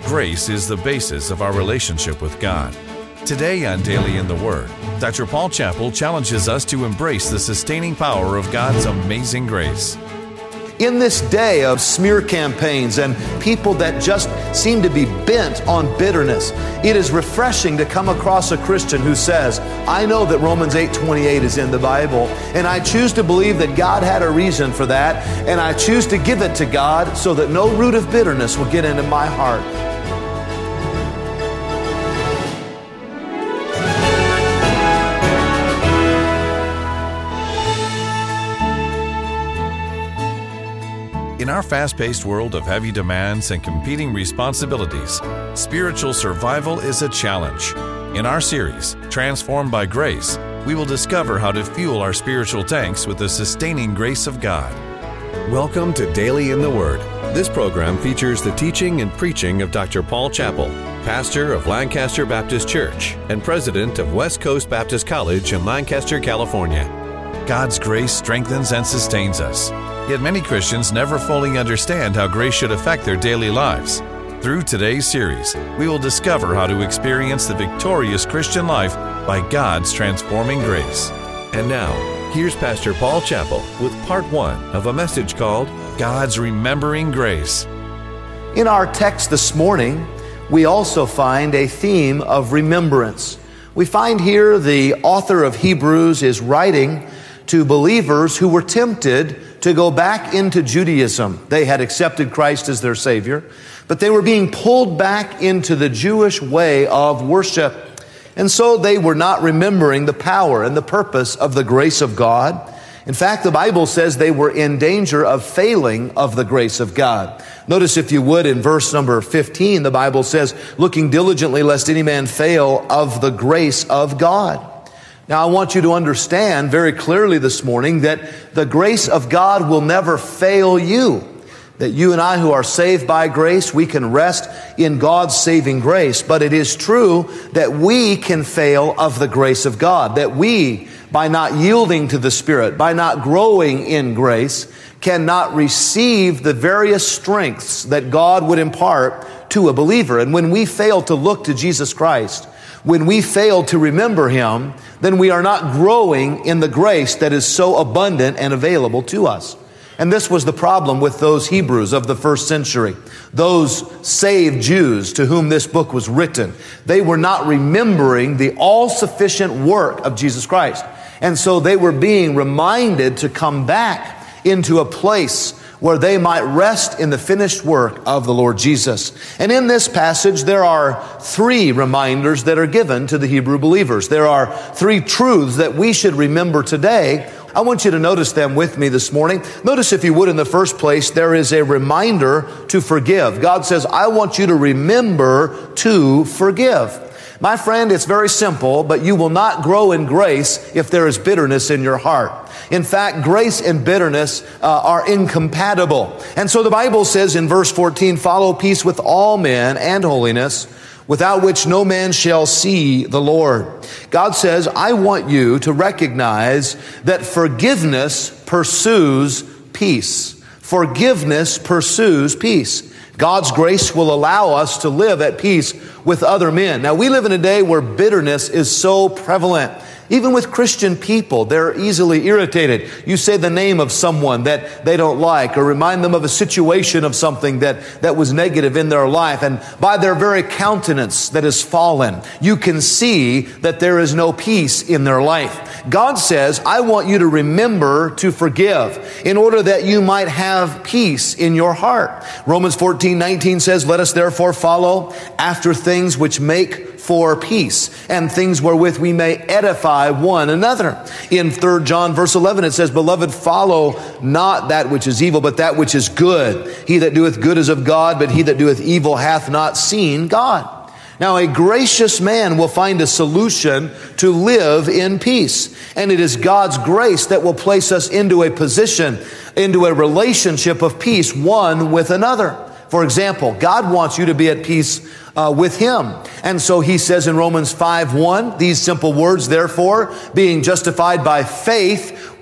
Grace is the basis of our relationship with God. Today on Daily in the Word, Dr. Paul Chappell challenges us to embrace the sustaining power of God's amazing grace. In this day of smear campaigns and people that just seem to be bent on bitterness, it is refreshing to come across a Christian who says, I know that Romans 8:28 is in the Bible, and I choose to believe that God had a reason for that, and I choose to give it to God so that no root of bitterness will get into my heart. In our fast-paced world of heavy demands and competing responsibilities, spiritual survival is a challenge. In our series, Transformed by Grace, we will discover how to fuel our spiritual tanks with the sustaining grace of God. Welcome to Daily in the Word. This program features the teaching and preaching of Dr. Paul Chappell, pastor of Lancaster Baptist Church and president of West Coast Baptist College in Lancaster, California. God's grace strengthens and sustains us. Yet many Christians never fully understand how grace should affect their daily lives. Through today's series, we will discover how to experience the victorious Christian life by God's transforming grace. And now, here's Pastor Paul Chappell with part 1 of a message called God's Remembering Grace. In our text this morning, we also find a theme of remembrance. We find here the author of Hebrews is writing to believers who were tempted to go back into Judaism. They had accepted Christ as their Savior, but they were being pulled back into the Jewish way of worship. And so they were not remembering the power and the purpose of the grace of God. In fact, the Bible says they were in danger of failing of the grace of God. Notice, if you would, in verse number 15, the Bible says, looking diligently lest any man fail of the grace of God. Now, I want you to understand very clearly this morning that the grace of God will never fail you. That you and I who are saved by grace, we can rest in God's saving grace. But it is true that we can fail of the grace of God. That we, by not yielding to the Spirit, by not growing in grace, cannot receive the various strengths that God would impart to a believer. And when we fail to look to Jesus Christ, when we fail to remember Him, then we are not growing in the grace that is so abundant and available to us. And this was the problem with those Hebrews of the first century, those saved Jews to whom this book was written. They were not remembering the all-sufficient work of Jesus Christ. And so they were being reminded to come back into a place where they might rest in the finished work of the Lord Jesus. And in this passage, there are 3 reminders that are given to the Hebrew believers. There are 3 truths that we should remember today. I want you to notice them with me this morning. Notice, if you would, in the first place, there is a reminder to forgive. God says, I want you to remember to forgive. My friend, it's very simple, but you will not grow in grace if there is bitterness in your heart. In fact, grace and bitterness are incompatible. And so the Bible says in verse 14, follow peace with all men and holiness, without which no man shall see the Lord. God says, I want you to recognize that forgiveness pursues peace. Forgiveness pursues peace. God's grace will allow us to live at peace with other men. Now, we live in a day where bitterness is so prevalent. Even with Christian people, they're easily irritated. You say the name of someone that they don't like, or remind them of a situation of something that was negative in their life, and by their very countenance that has fallen, you can see that there is no peace in their life. God says, I want you to remember to forgive in order that you might have peace in your heart. Romans 14:19 says, let us therefore follow after things which make for peace, and things wherewith we may edify one another. In 3 John verse 11 it says, beloved, follow not that which is evil, but that which is good. He that doeth good is of God, but he that doeth evil hath not seen God. Now, a gracious man will find a solution to live in peace. And it is God's grace that will place us into a position, into a relationship of peace one with another. For example, God wants you to be at peace with Him. And so He says in Romans 5:1, these simple words, therefore, being justified by faith,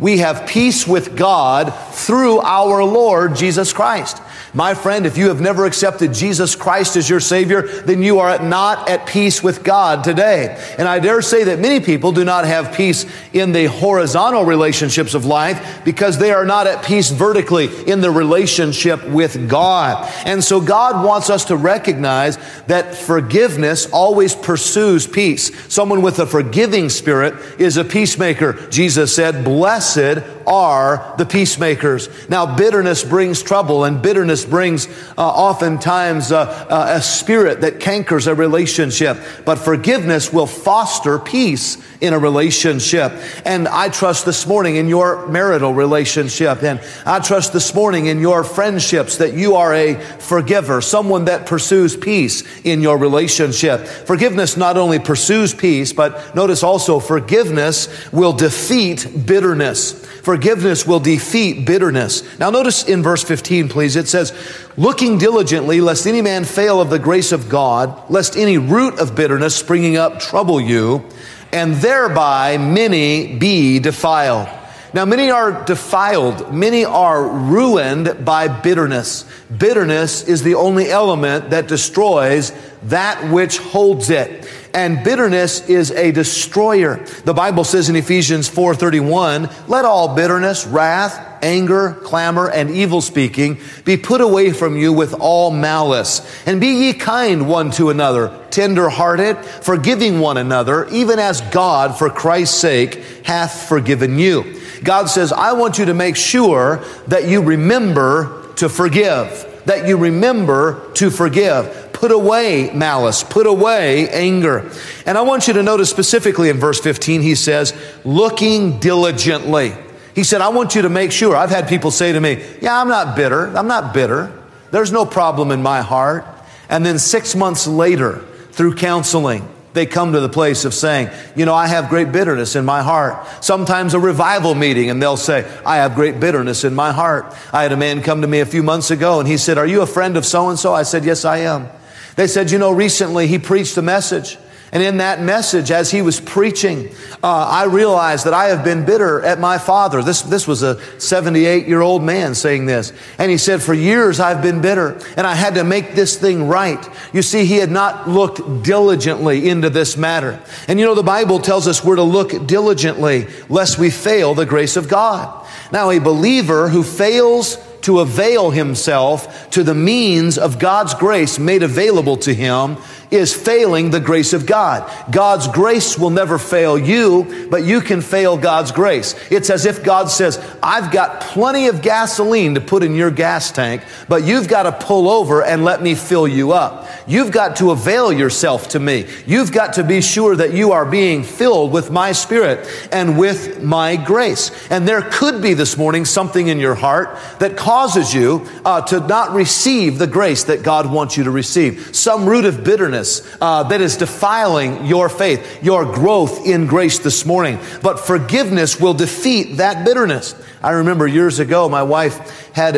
We have peace with God through our Lord Jesus Christ. My friend, if you have never accepted Jesus Christ as your Savior, then you are not at peace with God today. And I dare say that many people do not have peace in the horizontal relationships of life because they are not at peace vertically in the relationship with God. And so God wants us to recognize that forgiveness always pursues peace. Someone with a forgiving spirit is a peacemaker. Jesus said, "Blessed are the peacemakers." Now, bitterness brings trouble, and bitterness brings oftentimes a spirit that cankers a relationship. But forgiveness will foster peace in a relationship. And I trust this morning in your marital relationship, and I trust this morning in your friendships that you are a forgiver, someone that pursues peace in your relationship. Forgiveness not only pursues peace, but notice also forgiveness will defeat bitterness. Forgiveness will defeat bitterness. Now notice in verse 15, please, it says, "Looking diligently, lest any man fail of the grace of God, lest any root of bitterness springing up trouble you, and thereby many be defiled." Now, many are defiled. Many are ruined by bitterness. Bitterness is the only element that destroys that which holds it. And bitterness is a destroyer. The Bible says in Ephesians 4:31, "Let all bitterness, wrath, anger, clamor, and evil speaking be put away from you with all malice. And be ye kind one to another, tender-hearted, forgiving one another, even as God, for Christ's sake, hath forgiven you." God says, I want you to make sure that you remember to forgive. That you remember to forgive. Put away malice. Put away anger. And I want you to notice specifically in verse 15, he says, looking diligently. He said, I want you to make sure. I've had people say to me, yeah, I'm not bitter. I'm not bitter. There's no problem in my heart. And then 6 months later, through counseling, they come to the place of saying, you know, I have great bitterness in my heart. Sometimes a revival meeting, and they'll say, I have great bitterness in my heart. I had a man come to me a few months ago, and he said, are you a friend of so-and-so? I said, yes, I am. They said, you know, recently he preached a message. And in that message, as he was preaching, I realized that I have been bitter at my father. This was a 78-year-old man saying this. And he said, for years I've been bitter, and I had to make this thing right. You see, he had not looked diligently into this matter. And you know, the Bible tells us we're to look diligently, lest we fail the grace of God. Now, a believer who fails to avail himself to the means of God's grace made available to him is failing the grace of God. God's grace will never fail you, but you can fail God's grace. It's as if God says, I've got plenty of gasoline to put in your gas tank, but you've got to pull over and let me fill you up. You've got to avail yourself to me. You've got to be sure that you are being filled with my Spirit and with my grace. And there could be this morning something in your heart that causes you to not receive the grace that God wants you to receive. Some root of bitterness that is defiling your faith, your growth in grace this morning. But forgiveness will defeat that bitterness. I remember years ago, my wife had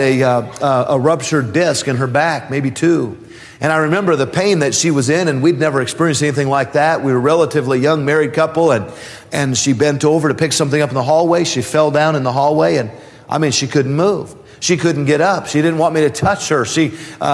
a ruptured disc in her back, maybe two. And I remember the pain that she was in, and we'd never experienced anything like that. We were a relatively young married couple, and she bent over to pick something up in the hallway. She fell down in the hallway, and she couldn't move. She couldn't get up. She didn't want me to touch her. She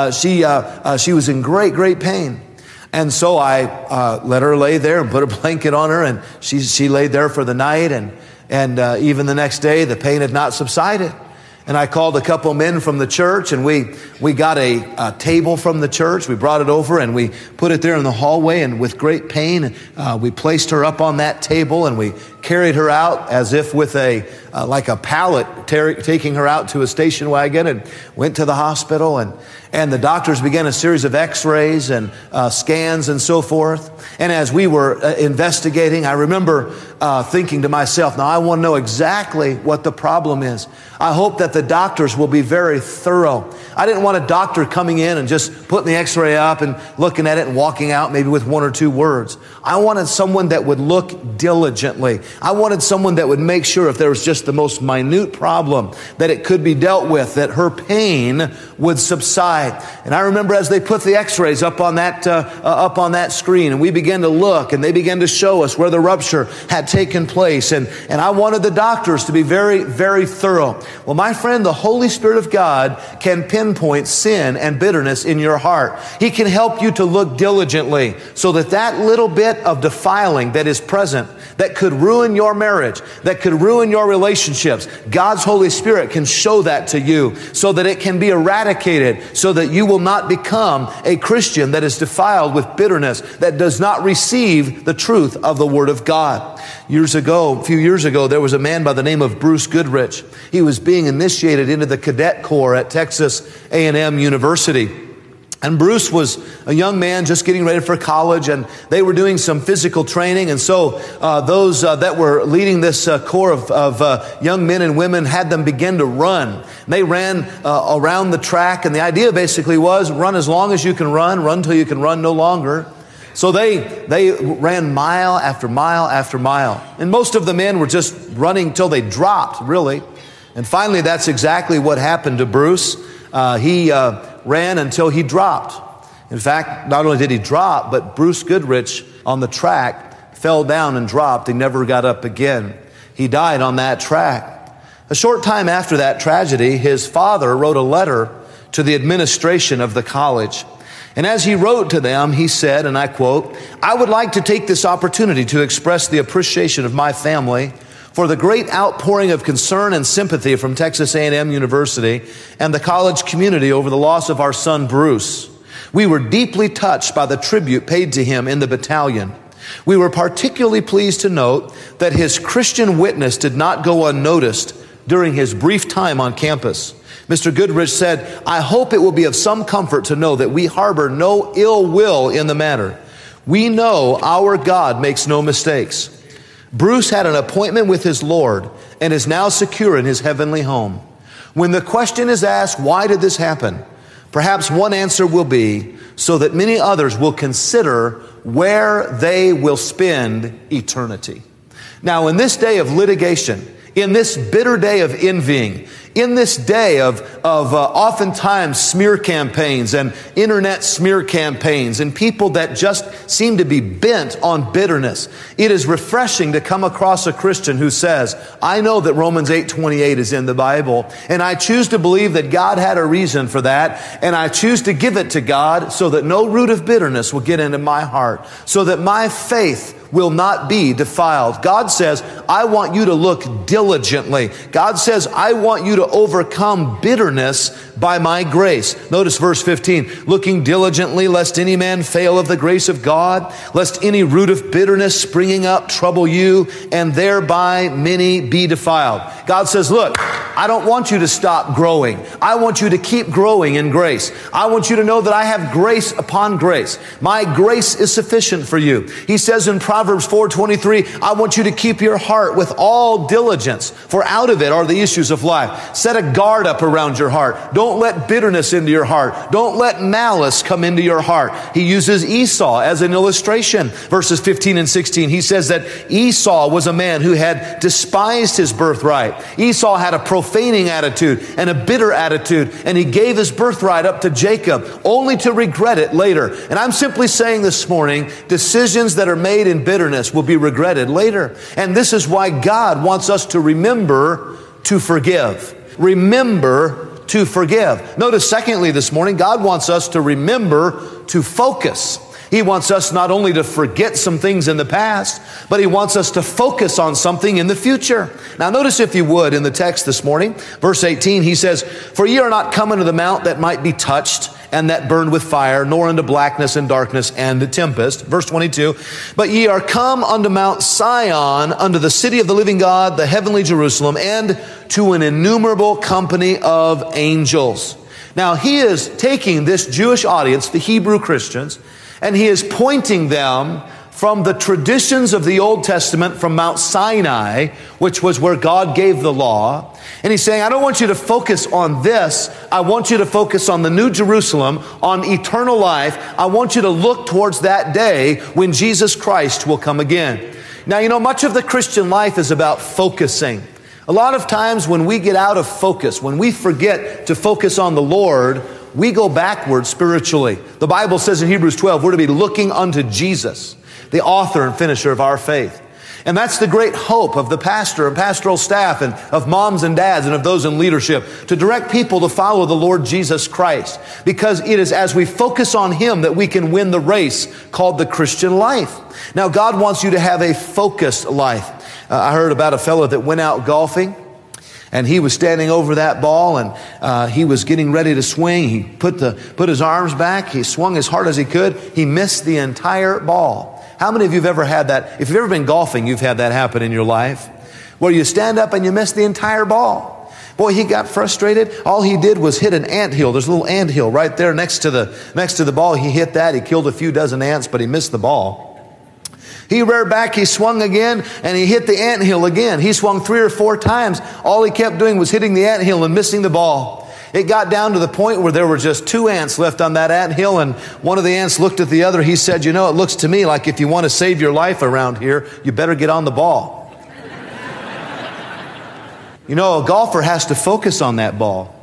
was in great, great pain. And so I let her lay there and put a blanket on her, and she laid there for the night, and even the next day the pain had not subsided. And I called a couple men from the church, and we got a table from the church. We brought it over, and we put it there in the hallway, and with great pain, we placed her up on that table, and we carried her out as if with like a pallet, taking her out to a station wagon, and went to the hospital, and the doctors began a series of x-rays and scans and so forth. And as we were investigating, I remember thinking to myself, now I want to know exactly what the problem is. I hope that the doctors will be very thorough. I didn't want a doctor coming in and just putting the x-ray up and looking at it and walking out maybe with one or two words. I wanted someone that would look diligently. I wanted someone that would make sure if there was just the most minute problem that it could be dealt with, that her pain would subside. And I remember as they put the x-rays up on that screen, and we began to look, and they began to show us where the rupture had taken place. And I wanted the doctors to be very, very thorough. Well, my friend, the Holy Spirit of God can pinpoint sin and bitterness in your heart. He can help you to look diligently so that that little bit of defiling that is present, that could ruin your marriage, that could ruin your relationships, God's Holy Spirit can show that to you so that it can be eradicated, so that you will not become a Christian that is defiled with bitterness, that does not receive the truth of the Word of God. A few years ago, there was a man by the name of Bruce Goodrich. He was being initiated into the cadet corps at Texas A&M University. And Bruce was a young man just getting ready for college, and they were doing some physical training. And so those that were leading this corps of young men and women had them begin to run. And they ran around the track, and the idea basically was run as long as you can run till you can run no longer. So they ran mile after mile after mile. And most of the men were just running till they dropped, really. And finally, that's exactly what happened to Bruce. He ran until he dropped. In fact, not only did he drop, but Bruce Goodrich on the track fell down and dropped. He never got up again. He died on that track. A short time after that tragedy, his father wrote a letter to the administration of the college. And as he wrote to them, he said, and I quote, "I would like to take this opportunity to express the appreciation of my family for the great outpouring of concern and sympathy from Texas A&M University and the college community over the loss of our son Bruce. We were deeply touched by the tribute paid to him in the battalion. We were particularly pleased to note that his Christian witness did not go unnoticed during his brief time on campus. Mr. Goodrich said, I hope it will be of some comfort to know that we harbor no ill will in the matter. We know our God makes no mistakes. Bruce had an appointment with his Lord and is now secure in his heavenly home. When the question is asked, why did this happen? Perhaps one answer will be so that many others will consider where they will spend eternity." Now, in this day of litigation, in this bitter day of envying, in this day of oftentimes smear campaigns and internet smear campaigns and people that just seem to be bent on bitterness, it is refreshing to come across a Christian who says, I know that Romans 8:28 is in the Bible, and I choose to believe that God had a reason for that, and I choose to give it to God so that no root of bitterness will get into my heart, so that my faith will not be defiled. God says, I want you to look diligently. God says, I want you to overcome bitterness by my grace. Notice verse 15, looking diligently lest any man fail of the grace of God, lest any root of bitterness springing up trouble you, and thereby many be defiled. God says, look, I don't want you to stop growing. I want you to keep growing in grace. I want you to know that I have grace upon grace. My grace is sufficient for you. He says in Proverbs 4:23, I want you to keep your heart with all diligence, for out of it are the issues of life. Set a guard up around your heart. Don't let bitterness into your heart. Don't let malice come into your heart. He uses Esau as an illustration. Verses 15 and 16, he says that Esau was a man who had despised his birthright. Esau had a profaning attitude and a bitter attitude, and he gave his birthright up to Jacob, only to regret it later. And I'm simply saying this morning, decisions that are made in bitterness will be regretted later. And this is why God wants us to remember to forgive. Remember to forgive. Notice secondly this morning, God wants us to remember to focus. He wants us not only to forget some things in the past, but He wants us to focus on something in the future. Now notice, if you would, in the text this morning, verse 18, he says, For ye are not come unto the mount that might be touched, and that burned with fire, nor unto blackness and darkness and the tempest. Verse 22, But ye are come unto Mount Sion, unto the city of the living God, the heavenly Jerusalem, and to an innumerable company of angels. Now he is taking this Jewish audience, the Hebrew Christians, and he is pointing them from the traditions of the Old Testament, from Mount Sinai, which was where God gave the law. And he's saying, I don't want you to focus on this. I want you to focus on the New Jerusalem, on eternal life. I want you to look towards that day when Jesus Christ will come again. Now, you know, much of the Christian life is about focusing. A lot of times when we get out of focus, when we forget to focus on the Lord, we go backward spiritually. The Bible says in Hebrews 12, we're to be looking unto Jesus, the author and finisher of our faith. And that's the great hope of the pastor and pastoral staff and of moms and dads and of those in leadership, to direct people to follow the Lord Jesus Christ. Because it is as we focus on Him that we can win the race called the Christian life. Now, God wants you to have a focused life. I heard about a fellow that went out golfing, and he was standing over that ball, and he was getting ready to swing. He put his arms back. He swung as hard as he could. He missed the entire ball. How many of you have ever had that? If you've ever been golfing, you've had that happen in your life, where you stand up and you miss the entire ball. Boy, he got frustrated. All he did was hit an anthill. There's a little anthill right there next to the ball. He hit that. He killed a few dozen ants, but he missed the ball. He reared back, he swung again, and he hit the anthill again. He swung 3 or 4 times. All he kept doing was hitting the anthill and missing the ball. It got down to the point where there were just 2 ants left on that anthill, and one of the ants looked at the other. He said, you know, it looks to me like if you want to save your life around here, you better get on the ball. You know, a golfer has to focus on that ball.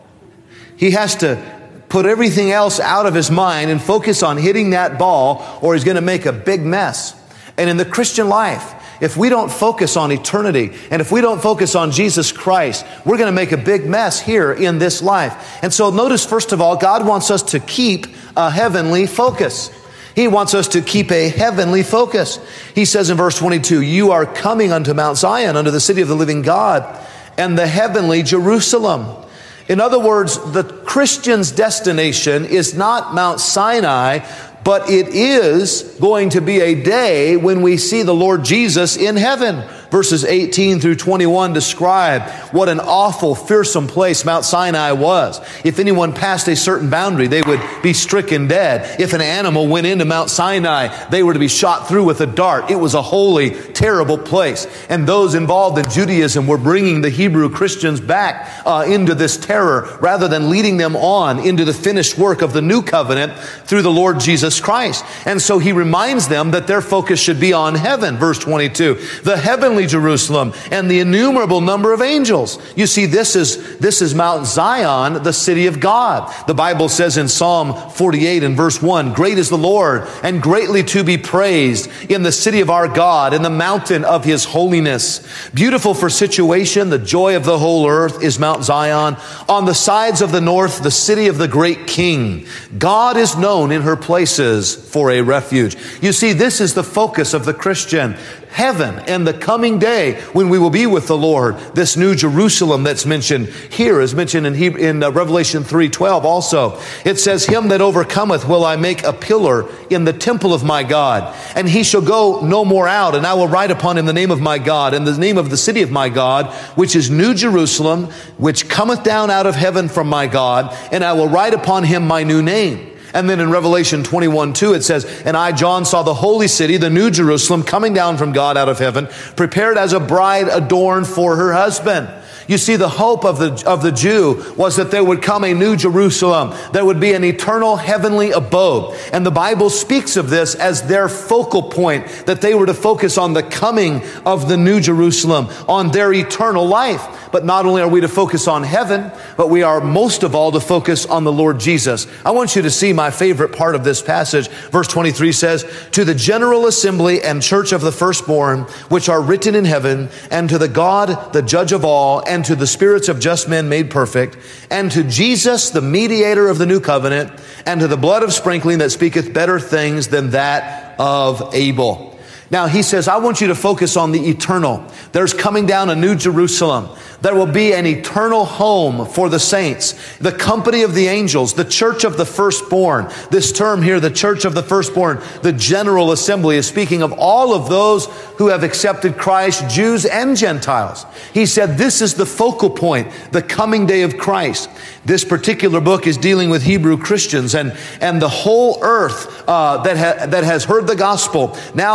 He has to put everything else out of his mind and focus on hitting that ball, or he's going to make a big mess. And in the Christian life, if we don't focus on eternity, and if we don't focus on Jesus Christ, we're going to make a big mess here in this life. And so notice, first of all, God wants us to keep a heavenly focus. He wants us to keep a heavenly focus. He says in verse 22, you are coming unto Mount Zion, unto the city of the living God, and the heavenly Jerusalem. In other words, the Christian's destination is not Mount Sinai, but it is going to be a day when we see the Lord Jesus in heaven. Verses 18 through 21 describe what an awful, fearsome place Mount Sinai was. If anyone passed a certain boundary, they would be stricken dead. If an animal went into Mount Sinai, they were to be shot through with a dart. It was a holy, terrible place. And those involved in Judaism were bringing the Hebrew Christians back into this terror, rather than leading them on into the finished work of the new covenant through the Lord Jesus Christ. And so he reminds them that their focus should be on heaven. Verse 22, the heavenly Jerusalem and the innumerable number of angels. You see, this is Mount Zion, the city of God. The Bible says in Psalm 48 and verse 1, great is the Lord and greatly to be praised in the city of our God, in the mountain of His holiness. Beautiful for situation, the joy of the whole earth is Mount Zion. On the sides of the north, the city of the great King. God is known in her places for a refuge. You see, this is the focus of the Christian. Heaven and the coming day when we will be with the Lord. This new Jerusalem that's mentioned here is mentioned in Revelation 3:12 also. It says, him that overcometh will I make a pillar in the temple of my God, and he shall go no more out, and I will write upon him the name of my God and the name of the city of my God, which is New Jerusalem, which cometh down out of heaven from my God, and I will write upon him my new name. And then in Revelation 21:2 it says, and I, John, saw the holy city, the new Jerusalem, coming down from God out of heaven, prepared as a bride adorned for her husband. You see, the hope of the Jew was that there would come a new Jerusalem. There would be an eternal heavenly abode. And the Bible speaks of this as their focal point, that they were to focus on the coming of the new Jerusalem, on their eternal life. But not only are we to focus on heaven, but we are most of all to focus on the Lord Jesus. I want you to see my favorite part of this passage. Verse 23 says, to the general assembly and church of the firstborn, which are written in heaven, and to the God, the judge of all, and to the spirits of just men made perfect, and to Jesus, the mediator of the new covenant, and to the blood of sprinkling that speaketh better things than that of Abel. Now he says, I want you to focus on the eternal. There's coming down a new Jerusalem. There will be an eternal home for the saints, the company of the angels, the church of the firstborn. This term here, the church of the firstborn, the general assembly, is speaking of all of those who have accepted Christ, Jews and Gentiles. He said this is the focal point, the coming day of Christ. This particular book is dealing with Hebrew Christians and the whole earth that has heard the gospel. Now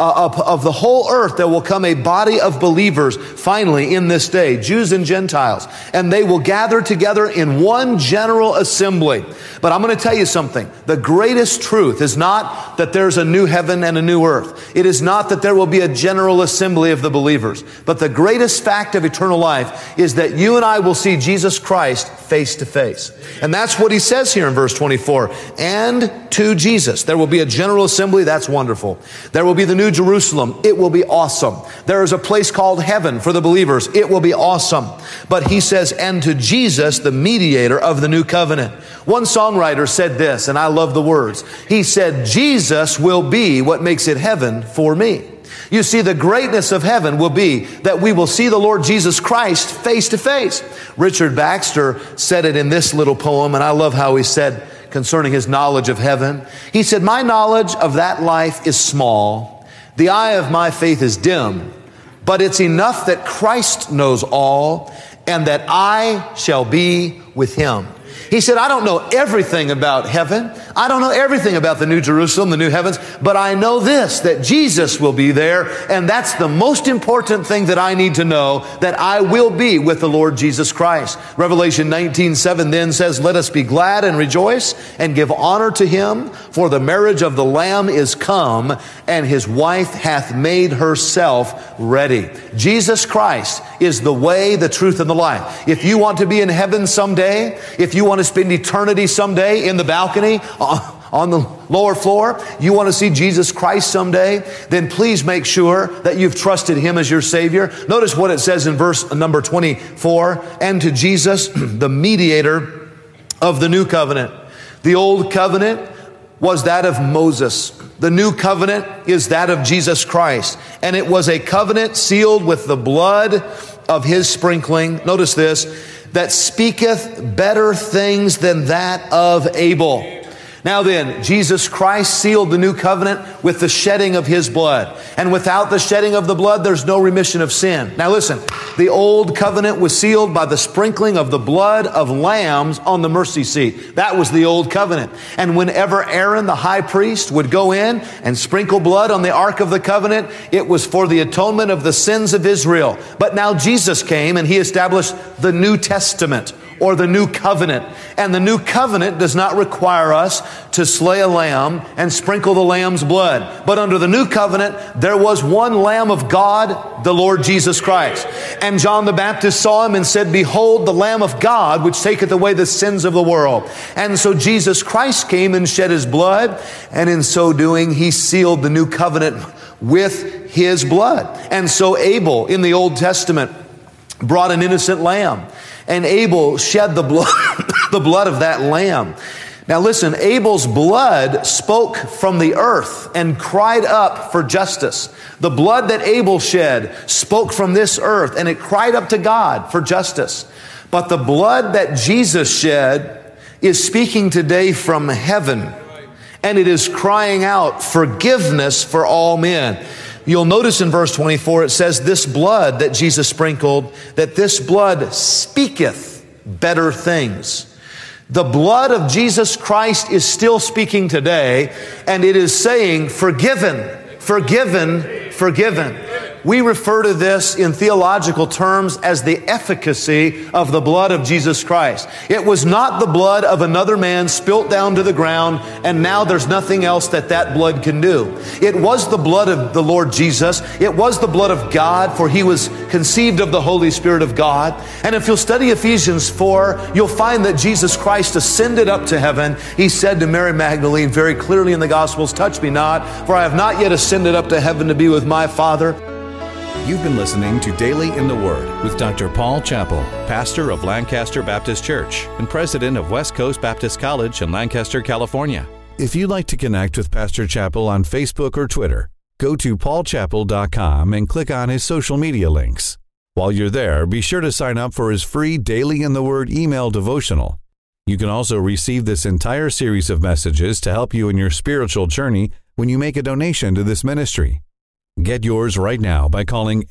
of the whole earth, there will come a body of believers finally in this day, Jews and Gentiles, and they will gather together in one general assembly. But I'm going to tell you something. The greatest truth is not that there's a new heaven and a new earth. It is not that there will be a general assembly of the believers. But the greatest fact of eternal life is that you and I will see Jesus Christ face to face. And that's what he says here in verse 24. And to Jesus. There will be a general assembly. That's wonderful. There will be the New Jerusalem. It will be awesome. There is a place called heaven for the believers. It will be awesome. But he says, and to Jesus, the mediator of the new covenant. One songwriter said this, and I love the words. He said, Jesus will be what makes it heaven for me. You see, the greatness of heaven will be that we will see the Lord Jesus Christ face to face. Richard Baxter said it in this little poem, and I love how he said concerning his knowledge of heaven. He said, my knowledge of that life is small. The eye of my faith is dim, but it's enough that Christ knows all and that I shall be with him. He said, I don't know everything about heaven. I don't know everything about the New Jerusalem, the new heavens, but I know this, that Jesus will be there, and that's the most important thing that I need to know, that I will be with the Lord Jesus Christ. Revelation 19:7 then says, let us be glad and rejoice and give honor to him, for the marriage of the Lamb is come, and his wife hath made herself ready. Jesus Christ is the way, the truth, and the life. If you want to be in heaven someday, if you want to spend eternity someday in the balcony, on the lower floor, you want to see Jesus Christ someday, then please make sure that you've trusted him as your Savior. Notice what it says in verse number 24, and to Jesus, the mediator of the new covenant. The old covenant was that of Moses. The new covenant is that of Jesus Christ. And it was a covenant sealed with the blood of his sprinkling. Notice this, that speaketh better things than that of Abel. Now then, Jesus Christ sealed the new covenant with the shedding of his blood. And without the shedding of the blood, there's no remission of sin. Now listen, the old covenant was sealed by the sprinkling of the blood of lambs on the mercy seat. That was the old covenant. And whenever Aaron, the high priest, would go in and sprinkle blood on the Ark of the Covenant, it was for the atonement of the sins of Israel. But now Jesus came and he established the New Testament, or the new covenant. And the new covenant does not require us to slay a lamb and sprinkle the lamb's blood. But under the new covenant, there was one Lamb of God, the Lord Jesus Christ. And John the Baptist saw him and said, behold, the Lamb of God, which taketh away the sins of the world. And so Jesus Christ came and shed his blood, and in so doing, he sealed the new covenant with his blood. And so Abel, in the Old Testament, brought an innocent lamb. And Abel shed the blood, the blood of that lamb. Now listen, Abel's blood spoke from the earth and cried up for justice. The blood that Abel shed spoke from this earth and it cried up to God for justice. But the blood that Jesus shed is speaking today from heaven. And it is crying out forgiveness for all men. You'll notice in verse 24, it says, this blood that Jesus sprinkled, that this blood speaketh better things. The blood of Jesus Christ is still speaking today, and it is saying, forgiven, forgiven, forgiven. We refer to this in theological terms as the efficacy of the blood of Jesus Christ. It was not the blood of another man spilt down to the ground, and now there's nothing else that blood can do. It was the blood of the Lord Jesus. It was the blood of God, for he was conceived of the Holy Spirit of God. And if you'll study Ephesians 4, you'll find that Jesus Christ ascended up to heaven. He said to Mary Magdalene very clearly in the Gospels, touch me not, for I have not yet ascended up to heaven to be with my Father. You've been listening to Daily in the Word with Dr. Paul Chappell, pastor of Lancaster Baptist Church and president of West Coast Baptist College in Lancaster, California. If you'd like to connect with Pastor Chappell on Facebook or Twitter, go to paulchappell.com and click on his social media links. While you're there, be sure to sign up for his free Daily in the Word email devotional. You can also receive this entire series of messages to help you in your spiritual journey when you make a donation to this ministry. Get yours right now by calling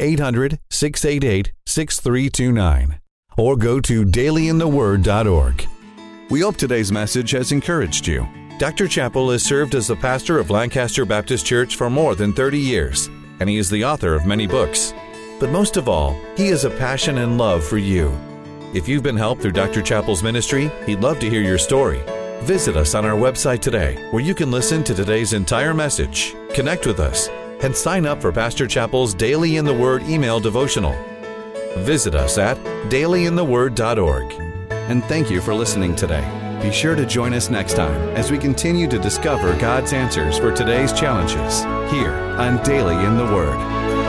800-688-6329 or go to dailyintheword.org. We hope today's message has encouraged you. Dr. Chappell has served as the pastor of Lancaster Baptist Church for more than 30 years, and he is the author of many books. But most of all, he has a passion and love for you. If you've been helped through Dr. Chappell's ministry, he'd love to hear your story. Visit us on our website today, where you can listen to today's entire message, connect with us, and sign up for Pastor Chappell's Daily in the Word email devotional. Visit us at dailyintheword.org. And thank you for listening today. Be sure to join us next time as we continue to discover God's answers for today's challenges here on Daily in the Word.